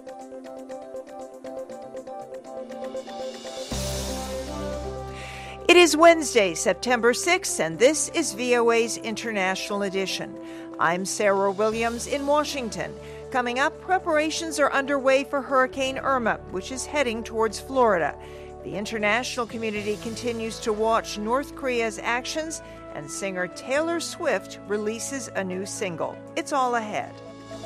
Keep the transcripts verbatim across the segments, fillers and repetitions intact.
It is Wednesday, September sixth, and this is V O A's International Edition. I'm Sarah Williams in Washington. Coming up, preparations are underway for Hurricane Irma, which is heading towards Florida. The international community continues to watch North Korea's actions, and singer Taylor Swift releases a new single. It's all ahead.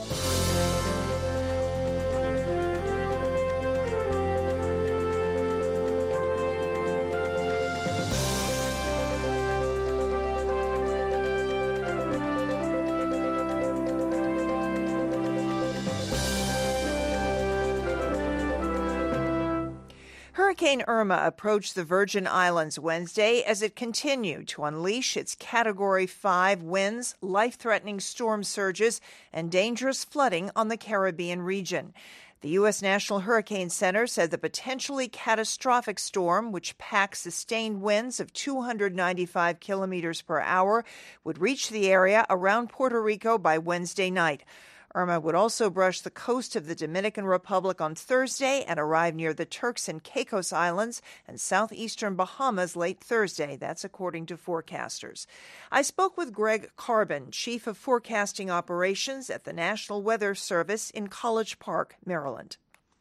Hurricane Irma approached the Virgin Islands Wednesday as it continued to unleash its Category five winds, life-threatening storm surges, and dangerous flooding on the Caribbean region. The U S National Hurricane Center said the potentially catastrophic storm, which packs sustained winds of two hundred ninety-five kilometers per hour, would reach the area around Puerto Rico by Wednesday night. Irma would also brush the coast of the Dominican Republic on Thursday and arrive near the Turks and Caicos Islands and southeastern Bahamas late Thursday. That's according to forecasters. I spoke with Greg Carbon, Chief of Forecasting Operations at the National Weather Service in College Park, Maryland.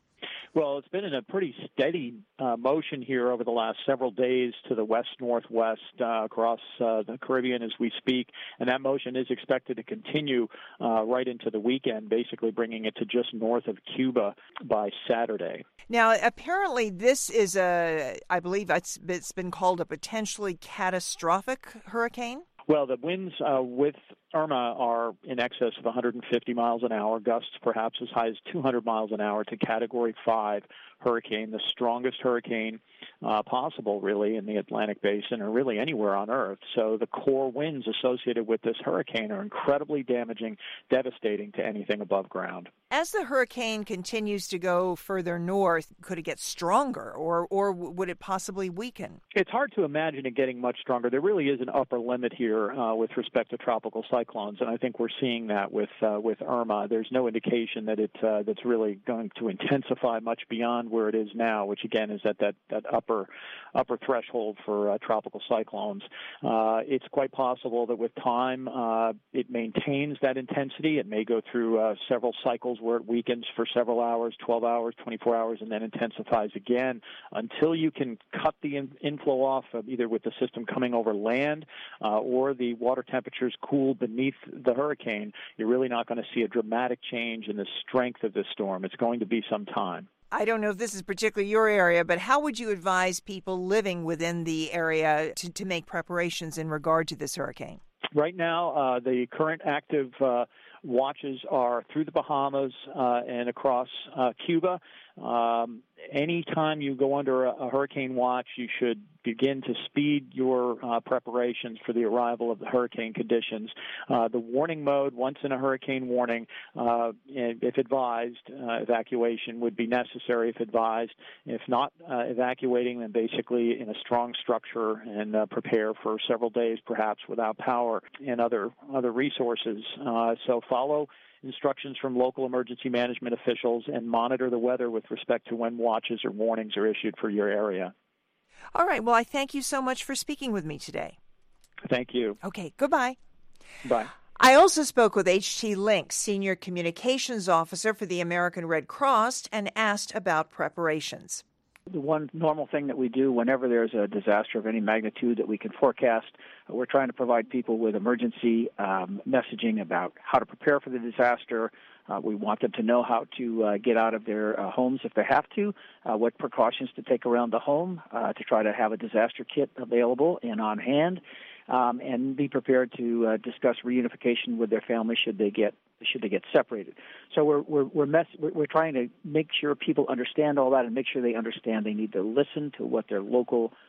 Well, it's been in a pretty steady uh, motion here over the last several days to the west-northwest uh, across uh, the Caribbean as we speak, and that motion is expected to continue uh, right into the weekend, basically bringing it to just north of Cuba by Saturday. Now, apparently this is a, I believe it's, it's been called a potentially catastrophic hurricane? Well, the winds uh, with Irma are in excess of one hundred fifty miles an hour, gusts perhaps as high as two hundred miles an hour to Category five hurricane, the strongest hurricane uh, possible, really, in the Atlantic Basin or really anywhere on Earth. So the core winds associated with this hurricane are incredibly damaging, devastating to anything above ground. As the hurricane continues to go further north, could it get stronger or, or would it possibly weaken? It's hard to imagine it getting much stronger. There really is an upper limit here uh, with respect to tropical cyclones, and I think we're seeing that with uh, with Irma. There's no indication that it uh, that's really going to intensify much beyond where it is now, which again is at that, that upper upper threshold for uh, tropical cyclones. Uh, it's quite possible that with time uh, it maintains that intensity. It may go through uh, several cycles where it weakens for several hours, twelve hours, twenty-four hours, and then intensifies again until you can cut the in- inflow off of either with the system coming over land uh, or the water temperatures cool beneath the hurricane. You're really not going to see a dramatic change in the strength of this storm. It's going to be some time. I don't know if this is particularly your area, but how would you advise people living within the area to, to make preparations in regard to this hurricane? Right now, uh, the current active uh, watches are through the Bahamas uh, and across uh, Cuba. Um, anytime you go under a, a hurricane watch, you should begin to speed your uh, preparations for the arrival of the hurricane conditions. Uh, the warning mode, once in a hurricane warning, uh, if advised, uh, evacuation would be necessary if advised. If not uh, evacuating, then basically in a strong structure and uh, prepare for several days, perhaps without power and other other resources. Uh, so follow instructions from local emergency management officials and monitor the weather with respect to when watches or warnings are issued for your area. All right. Well, I thank you so much for speaking with me today. Thank you. Okay. Goodbye. Bye. I also spoke with H T Link, Senior Communications Officer for the American Red Cross, and asked about preparations. The one normal thing that we do whenever there's a disaster of any magnitude that we can forecast, we're trying to provide people with emergency um, messaging about how to prepare for the disaster. Uh, we want them to know how to uh, get out of their uh, homes if they have to, uh, what precautions to take around the home, uh, to try to have a disaster kit available and on hand, um, and be prepared to uh, discuss reunification with their family should they get should they get separated. So we're we're we're, mess, we're we're trying to make sure people understand all that and make sure they understand they need to listen to what their local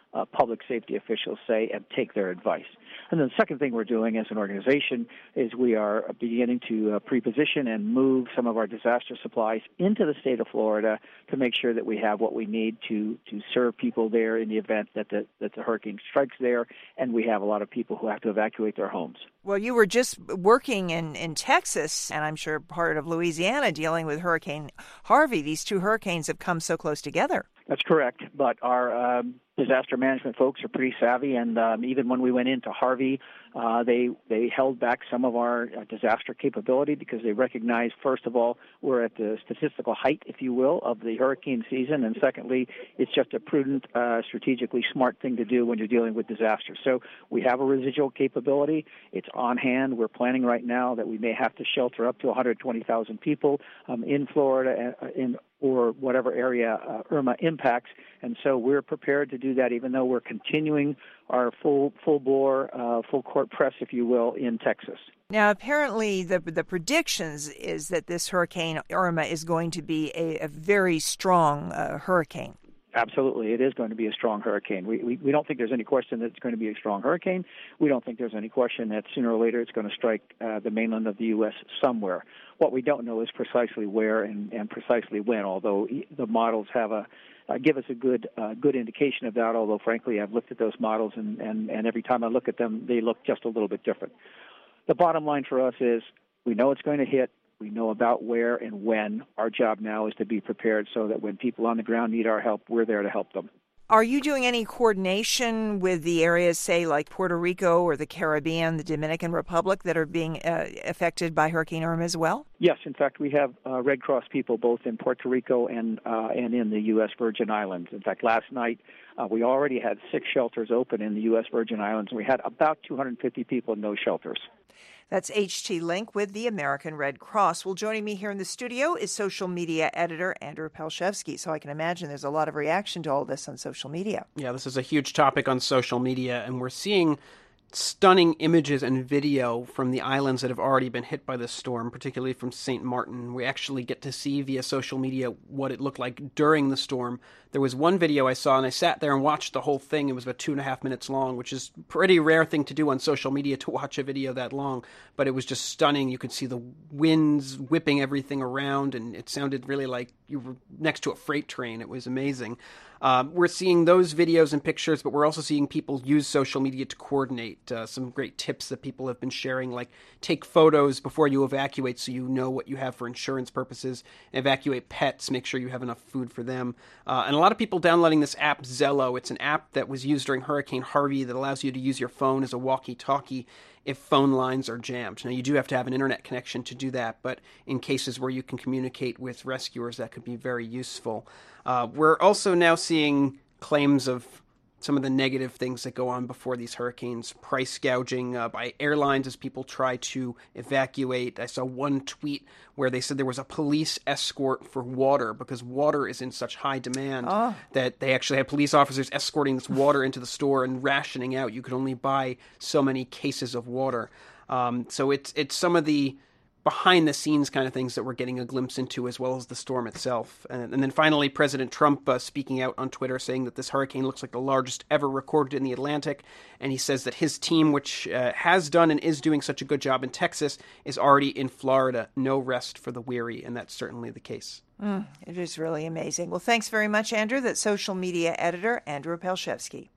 uh, public safety officials say and take their advice. And then the second thing we're doing as an organization is we are beginning to uh, pre-position and move some of our disaster supplies into the state of Florida to make sure that we have what we need to, to serve people there in the event that the, that the hurricane strikes there, and we have a lot of people who have to evacuate their homes. Well, you were just working in, in Texas, and I'm sure part of Louisiana, dealing with Hurricane Harvey. These two hurricanes have come so close together. That's correct, but our um, disaster management folks are pretty savvy, and um, even when we went into Harvey, uh, they they held back some of our uh, disaster capability because they recognized, first of all, we're at the statistical height, if you will, of the hurricane season, and secondly, it's just a prudent, uh, strategically smart thing to do when you're dealing with disaster. So we have a residual capability. It's on hand. We're planning right now that we may have to shelter up to one hundred twenty thousand people um, in Florida, uh, in or whatever area uh, Irma impacts, and so we're prepared to do that even though we're continuing our full full bore, uh, full court press, if you will, in Texas. Now, apparently the the predictions is that this Hurricane Irma is going to be a, a very strong uh, hurricane. Absolutely. It is going to be a strong hurricane. We, we we don't think there's any question that it's going to be a strong hurricane. We don't think there's any question that sooner or later it's going to strike uh, the mainland of the U S somewhere. What we don't know is precisely where and, and precisely when, although the models have a uh, give us a good uh, good indication of that, although, frankly, I've looked at those models, and, and, and every time I look at them, they look just a little bit different. The bottom line for us is we know it's going to hit. We know about where and when. Our job now is to be prepared so that when people on the ground need our help, we're there to help them. Are you doing any coordination with the areas, say, like Puerto Rico or the Caribbean, the Dominican Republic, that are being uh, affected by Hurricane Irma as well? Yes. In fact, we have uh, Red Cross people both in Puerto Rico and uh, and in the U S Virgin Islands. In fact, last night uh, we already had six shelters open in the U S Virgin Islands, and we had about two hundred fifty people in those shelters. That's H T Link with the American Red Cross. Well, joining me here in the studio is social media editor Andrew Palshevsky. So I can imagine there's a lot of reaction to all this on social media. Yeah, this is a huge topic on social media, and we're seeing stunning images and video from the islands that have already been hit by this storm, particularly from Saint Martin. We actually get to see via social media what it looked like during the storm. There was one video I saw, and I sat there and watched the whole thing. It was about two and a half minutes long, which is a pretty rare thing to do on social media, to watch a video that long. But it was just stunning. You could see the winds whipping everything around, and it sounded really like you were next to a freight train. It was amazing. Um, we're seeing those videos and pictures, but we're also seeing people use social media to coordinate. Uh, some great tips that people have been sharing, like take photos before you evacuate so you know what you have for insurance purposes. Evacuate pets, make sure you have enough food for them. Uh, and a lot of people downloading this app, Zello. It's an app that was used during Hurricane Harvey that allows you to use your phone as a walkie-talkie if phone lines are jammed. Now, you do have to have an internet connection to do that, but in cases where you can communicate with rescuers, that could be very useful. Uh, we're also now seeing claims of some of the negative things that go on before these hurricanes, price gouging uh, by airlines as people try to evacuate. I saw one tweet where they said there was a police escort for water because water is in such high demand oh. that they actually had police officers escorting this water into the store and rationing out. You could only buy so many cases of water. Um, so it's it's some of the behind-the-scenes kind of things that we're getting a glimpse into, as well as the storm itself. And, and then finally, President Trump uh, speaking out on Twitter saying that this hurricane looks like the largest ever recorded in the Atlantic. And he says that his team, which uh, has done and is doing such a good job in Texas, is already in Florida. No rest for the weary, and that's certainly the case. Mm, it is really amazing. Well, thanks very much, Andrew. That's social media editor Andrew Palshevsky.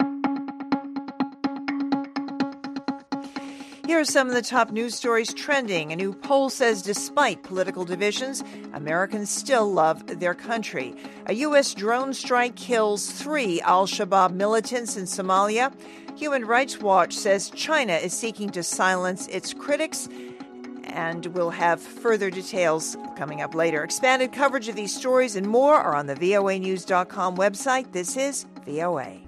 Here are some of the top news stories trending. A new poll says despite political divisions, Americans still love their country. A U S drone strike kills three al-Shabaab militants in Somalia. Human Rights Watch says China is seeking to silence its critics. And we'll have further details coming up later. Expanded coverage of these stories and more are on the V O A news dot com website. This is V O A.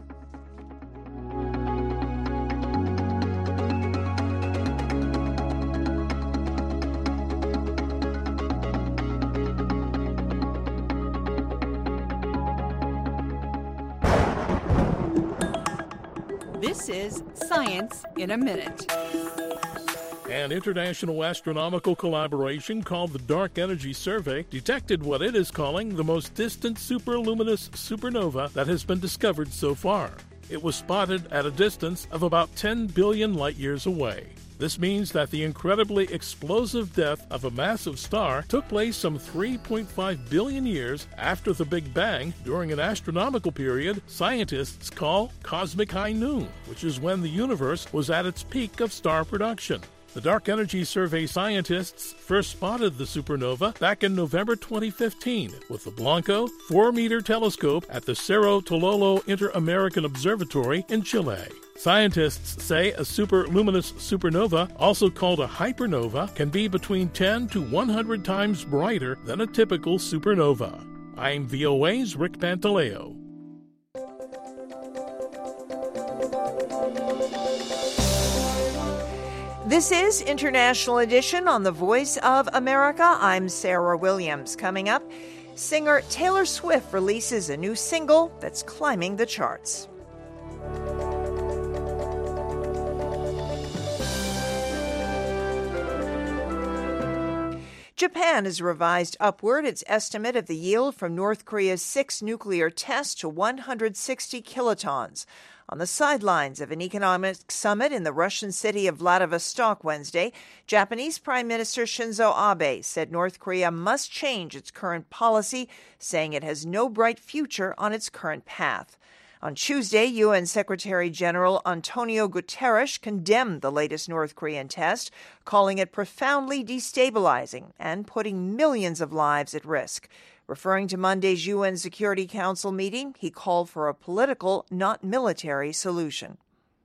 This is Science in a Minute. An international astronomical collaboration called the Dark Energy Survey detected what it is calling the most distant superluminous supernova that has been discovered so far. It was spotted at a distance of about ten billion light-years away. This means that the incredibly explosive death of a massive star took place some three point five billion years after the Big Bang during an astronomical period scientists call cosmic high noon, which is when the universe was at its peak of star production. The Dark Energy Survey scientists first spotted the supernova back in November twenty fifteen with the Blanco four-meter telescope at the Cerro Tololo Inter-American Observatory in Chile. Scientists say a superluminous supernova, also called a hypernova, can be between ten to one hundred times brighter than a typical supernova. I'm V O A's Rick Pantaleo. This is International Edition on the Voice of America. I'm Sarah Williams. Coming up, singer Taylor Swift releases a new single that's climbing the charts. Japan has revised upward its estimate of the yield from North Korea's six nuclear tests to one hundred sixty kilotons. On the sidelines of an economic summit in the Russian city of Vladivostok Wednesday, Japanese Prime Minister Shinzo Abe said North Korea must change its current policy, saying it has no bright future on its current path. On Tuesday, U N Secretary General Antonio Guterres condemned the latest North Korean test, calling it profoundly destabilizing and putting millions of lives at risk. Referring to Monday's U N Security Council meeting, he called for a political, not military, solution.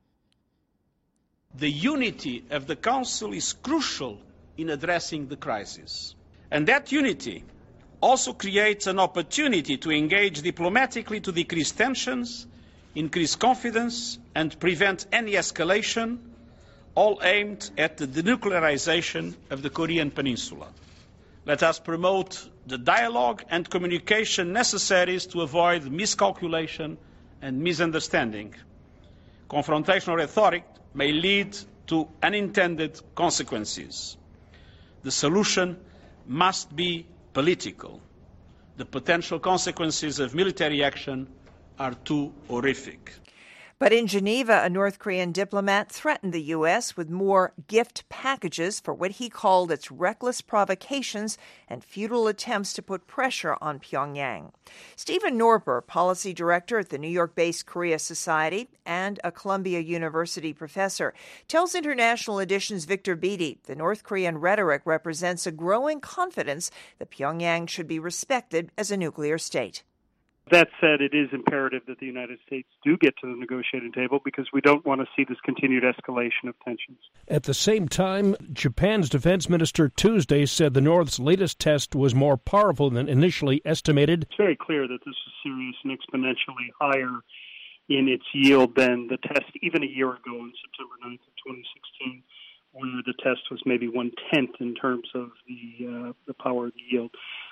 The unity of the Council is crucial in addressing the crisis. And that unity also creates an opportunity to engage diplomatically to decrease tensions, increase confidence, and prevent any escalation, all aimed at the denuclearization of the Korean Peninsula. Let us promote the dialogue and communication necessaries to avoid miscalculation and misunderstanding. Confrontational rhetoric may lead to unintended consequences. The solution must be political. The potential consequences of military action are too horrific. But in Geneva, a North Korean diplomat threatened the U S with more gift packages for what he called its reckless provocations and futile attempts to put pressure on Pyongyang. Stephen Norper, policy director at the New York-based Korea Society and a Columbia University professor, tells International Edition's Victor Beattie the North Korean rhetoric represents a growing confidence that Pyongyang should be respected as a nuclear state. That said, it is imperative that the United States do get to the negotiating table because we don't want to see this continued escalation of tensions. At the same time, Japan's defense minister Tuesday said the North's latest test was more powerful than initially estimated. It's very clear that this is serious and exponentially higher in its yield than the test even a year ago on September ninth of twenty sixteen, where the test was maybe one-tenth in terms of the, uh, the power of the yield.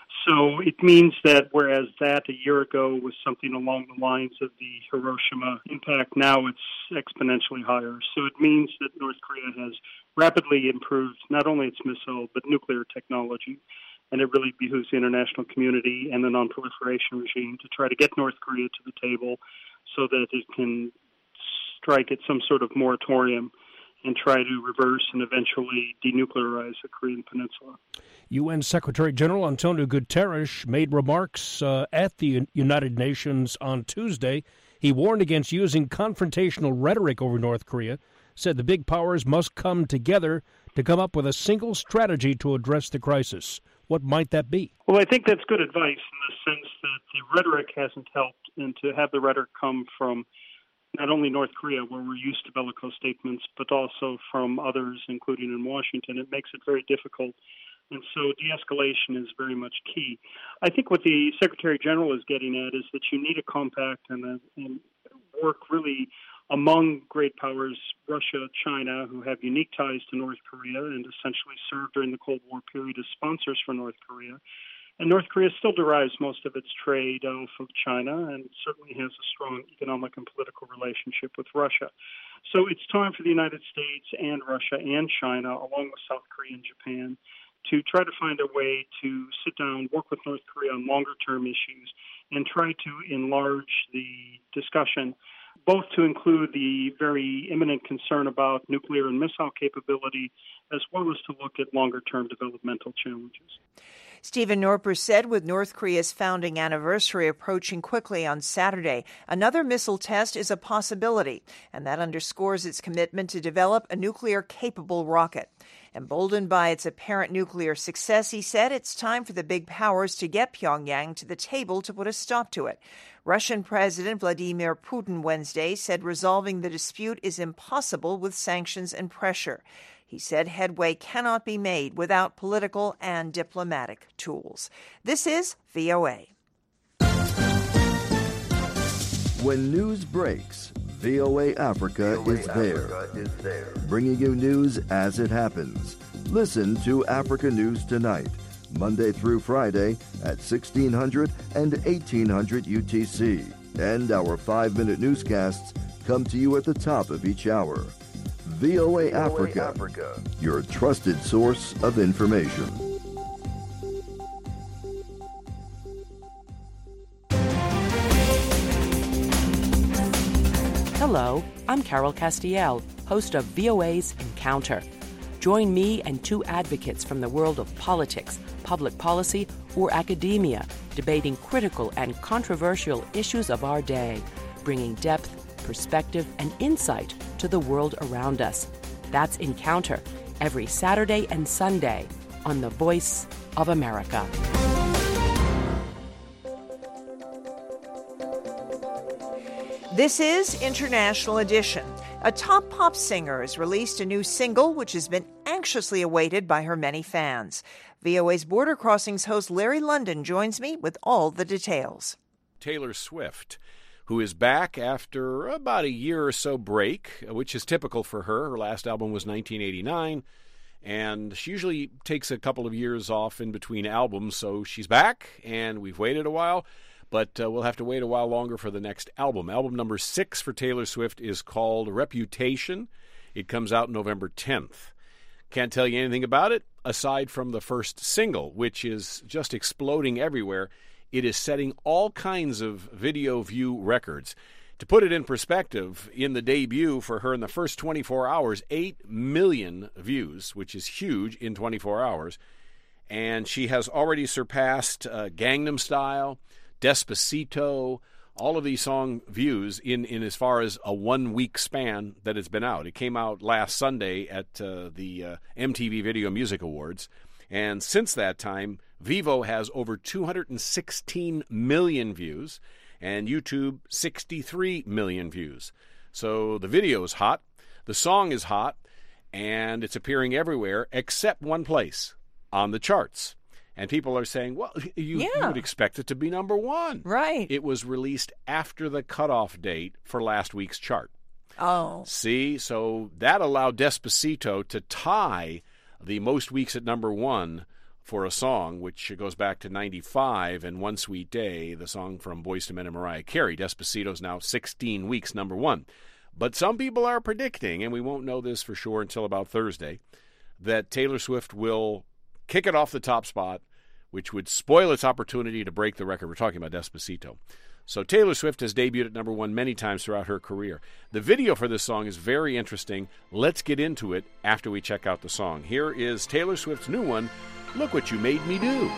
So it means that whereas that a year ago was something along the lines of the Hiroshima impact, now it's exponentially higher. So it means that North Korea has rapidly improved not only its missile, but nuclear technology. And it really behooves the international community and the non-proliferation regime to try to get North Korea to the table so that it can strike at some sort of moratorium and try to reverse and eventually denuclearize the Korean Peninsula. U N Secretary General Antonio Guterres made remarks uh, at the United Nations on Tuesday. He warned against using confrontational rhetoric over North Korea, said the big powers must come together to come up with a single strategy to address the crisis. What might that be? Well, I think that's good advice in the sense that the rhetoric hasn't helped, and to have the rhetoric come from not only North Korea, where we're used to bellicose statements, but also from others, including in Washington, it makes it very difficult. And so de-escalation is very much key. I think what the Secretary General is getting at is that you need a compact and, a, and work really among great powers, Russia, China, who have unique ties to North Korea and essentially served during the Cold War period as sponsors for North Korea. And North Korea still derives most of its trade off of China and certainly has a strong economic and political relationship with Russia. So it's time for the United States and Russia and China, along with South Korea and Japan, to try to find a way to sit down, work with North Korea on longer-term issues, and try to enlarge the discussion both to include the very imminent concern about nuclear and missile capability, as well as to look at longer-term developmental challenges. Stephen Norper said with North Korea's founding anniversary approaching quickly on Saturday, another missile test is a possibility, and that underscores its commitment to develop a nuclear-capable rocket. Emboldened by its apparent nuclear success, he said it's time for the big powers to get Pyongyang to the table to put a stop to it. Russian President Vladimir Putin Wednesday said resolving the dispute is impossible with sanctions and pressure. He said headway cannot be made without political and diplomatic tools. This is V O A. When news breaks, V O A Africa, V O A is, there, Africa is there, bringing you news as it happens. Listen to Africa News Tonight, Monday through Friday at sixteen hundred and eighteen hundred U T C. And our five-minute newscasts come to you at the top of each hour. V O A Africa, Africa, your trusted source of information. Hello, I'm Carol Castiel, host of V O A's Encounter. Join me and two advocates from the world of politics, public policy, or academia, debating critical and controversial issues of our day, bringing depth, perspective, and insight to the world around us. That's Encounter, every Saturday and Sunday on The Voice of America. This is International Edition. A top pop singer has released a new single which has been anxiously awaited by her many fans. V O A's Border Crossings host Larry London joins me with all the details. Taylor Swift, who is back after about a year or so break, which is typical for her. Her last album was nineteen eighty-nine, and she usually takes a couple of years off in between albums, so she's back, and we've waited a while. But uh, we'll have to wait a while longer for the next album. Album number six for Taylor Swift is called Reputation. It comes out November tenth. Can't tell you anything about it, aside from the first single, which is just exploding everywhere. It is setting all kinds of video view records. To put it in perspective, in the debut for her in the first twenty-four hours, eight million views, which is huge in twenty-four hours. And she has already surpassed uh, Gangnam Style, Despacito, all of these song views in, in as far as a one-week span that it's been out. It came out last Sunday at uh, the uh, M T V Video Music Awards. And since that time, Vivo has over two hundred sixteen million views, and YouTube sixty-three million views. So the video is hot, the song is hot, and it's appearing everywhere except one place, on the charts. And people are saying, well, you, yeah. you would expect it to be number one. Right. It was released after the cutoff date for last week's chart. Oh. See, so that allowed Despacito to tie the most weeks at number one for a song, which goes back to ninety-five and One Sweet Day, the song from Boyz two Men and Mariah Carey. Despacito's now sixteen weeks number one. But some people are predicting, and we won't know this for sure until about Thursday, that Taylor Swift will kick it off the top spot, which would spoil its opportunity to break the record. We're talking about Despacito. So Taylor Swift has debuted at number one many times throughout her career. The video for this song is very interesting. Let's get into it after we check out the song. Here is Taylor Swift's new one, Look What You Made Me Do.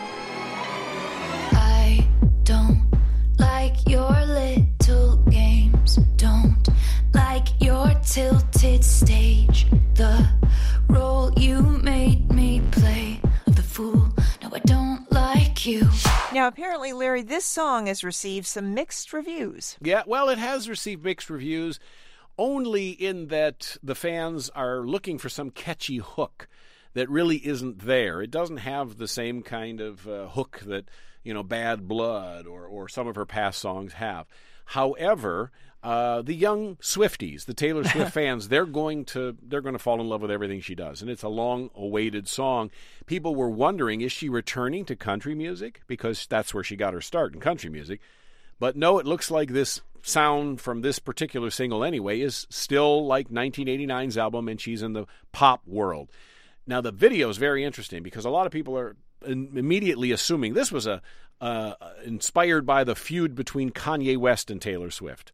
I don't like your little games, don't like your tilted stage, the role you made me play of the fool. No, I don't like you. Now, apparently, Larry, this song has received some mixed reviews. Yeah, well, it has received mixed reviews, only in that the fans are looking for some catchy hook that really isn't there. It doesn't have the same kind of uh, hook that, you know, Bad Blood or, or some of her past songs have. However, uh, the young Swifties, the Taylor Swift fans, they're going to they're going to fall in love with everything she does, and it's a long-awaited song. People were wondering, is she returning to country music? Because that's where she got her start, in country music. But no, it looks like this sound from this particular single anyway is still like nineteen eighty-nine's album, and she's in the pop world. Now, the video is very interesting because a lot of people are immediately assuming this was a uh, inspired by the feud between Kanye West and Taylor Swift.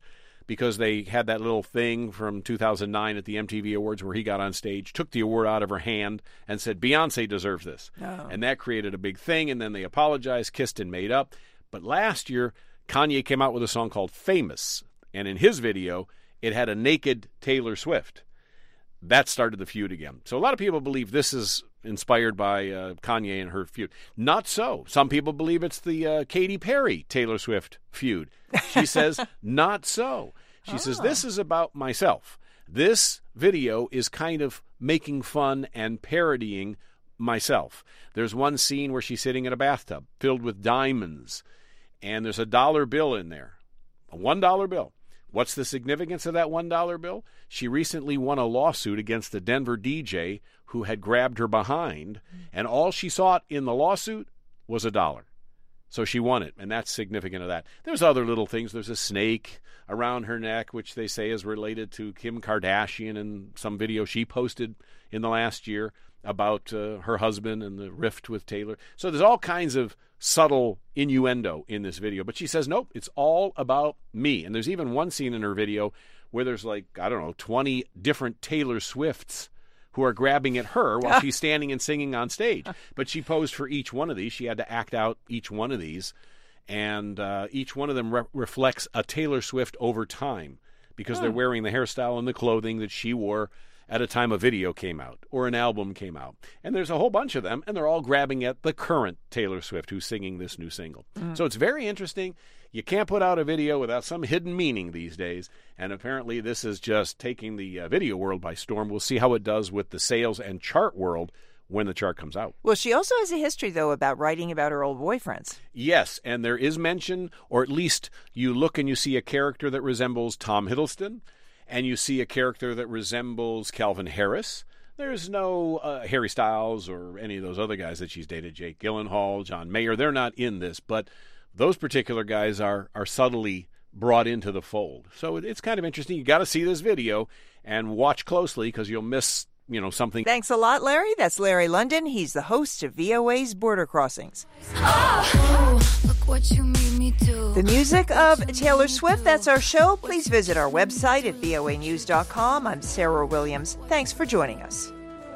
because they had that little thing from two thousand nine at the M T V Awards where he got on stage, took the award out of her hand, and said, Beyonce deserves this. Oh. And that created a big thing, and then they apologized, kissed, and made up. But last year, Kanye came out with a song called Famous, and in his video, it had a naked Taylor Swift. That started the feud again. So a lot of people believe this is inspired by uh, Kanye and her feud. Not so. Some people believe it's the uh, Katy Perry-Taylor Swift feud. She says, not so. She oh. says, this is about myself. This video is kind of making fun and parodying myself. There's one scene where she's sitting in a bathtub filled with diamonds, and there's a dollar bill in there, a one dollar bill. What's the significance of that one dollar bill? She recently won a lawsuit against the Denver D J who had grabbed her behind, and all she sought in the lawsuit was a dollar. So she won it, and that's significant of that. There's other little things. There's a snake around her neck, which they say is related to Kim Kardashian and some video she posted in the last year about uh, her husband and the rift with Taylor. So there's all kinds of subtle innuendo in this video. But she says, nope, it's all about me. And there's even one scene in her video where there's like, I don't know, twenty different Taylor Swifts who are grabbing at her while she's standing and singing on stage. But she posed for each one of these. She had to act out each one of these. And uh, each one of them re- reflects a Taylor Swift over time because oh. they're wearing the hairstyle and the clothing that she wore at a time a video came out or an album came out. And there's a whole bunch of them, and they're all grabbing at the current Taylor Swift who's singing this new single. Mm. So it's very interesting. You can't put out a video without some hidden meaning these days, and apparently this is just taking the uh, video world by storm. We'll see how it does with the sales and chart world when the chart comes out. Well, she also has a history, though, about writing about her old boyfriends. Yes, and there is mention, or at least you look and you see a character that resembles Tom Hiddleston, and you see a character that resembles Calvin Harris. There's no uh, Harry Styles or any of those other guys that she's dated, Jake Gyllenhaal, John Mayer. They're not in this, but those particular guys are are subtly brought into the fold. So it, it's kind of interesting. You got to see this video and watch closely because you'll miss, you know, something. Thanks a lot, Larry. That's Larry London. He's the host of V O A's Border Crossings. Oh, look what you made me do. The music of Taylor Swift, that's our show. Please visit our website at V O A news dot com. I'm Sarah Williams. Thanks for joining us.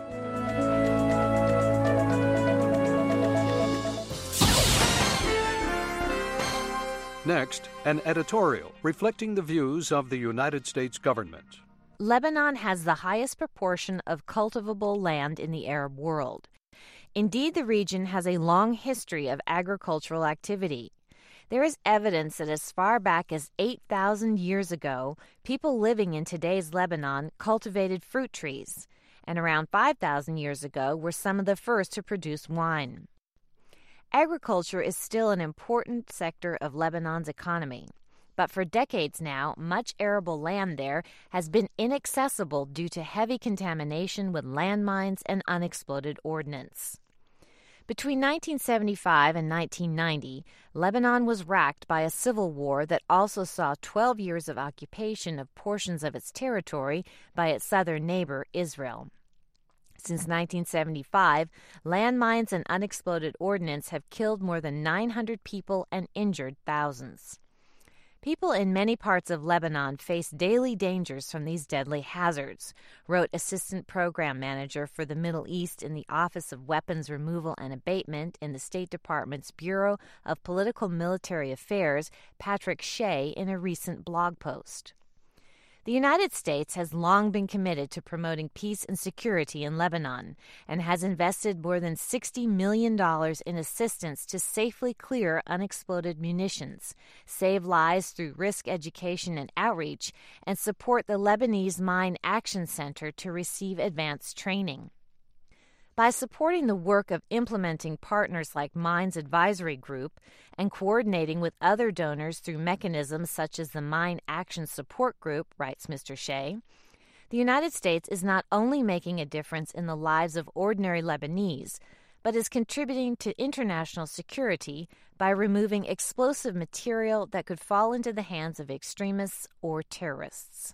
Next, an editorial reflecting the views of the United States government. Lebanon has the highest proportion of cultivable land in the Arab world. Indeed, the region has a long history of agricultural activity. There is evidence that as far back as eight thousand years ago, people living in today's Lebanon cultivated fruit trees, and around five thousand years ago were some of the first to produce wine. Agriculture is still an important sector of Lebanon's economy. But for decades now, much arable land there has been inaccessible due to heavy contamination with landmines and unexploded ordnance. Between nineteen seventy-five and nineteen ninety, Lebanon was racked by a civil war that also saw twelve years of occupation of portions of its territory by its southern neighbor, Israel. Since nineteen seventy-five, landmines and unexploded ordnance have killed more than nine hundred people and injured thousands. People in many parts of Lebanon face daily dangers from these deadly hazards, wrote Assistant Program Manager for the Middle East in the Office of Weapons Removal and Abatement in the State Department's Bureau of Political Military Affairs, Patrick Shea, in a recent blog post. The United States has long been committed to promoting peace and security in Lebanon and has invested more than sixty million dollars in assistance to safely clear unexploded munitions, save lives through risk education and outreach, and support the Lebanese Mine Action Center to receive advanced training. By supporting the work of implementing partners like Mines Advisory Group and coordinating with other donors through mechanisms such as the Mine Action Support Group, writes Mister Shea, the United States is not only making a difference in the lives of ordinary Lebanese, but is contributing to international security by removing explosive material that could fall into the hands of extremists or terrorists.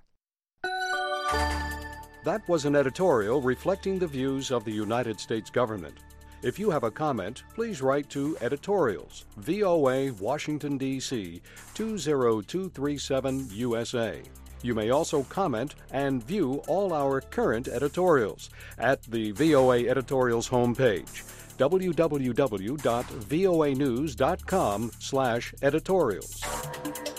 That was an editorial reflecting the views of the United States government. If you have a comment, please write to Editorials, V O A, Washington, D C two zero two three seven, U S A. You may also comment and view all our current editorials at the V O A Editorials homepage, w w w dot v o a news dot com slash editorials.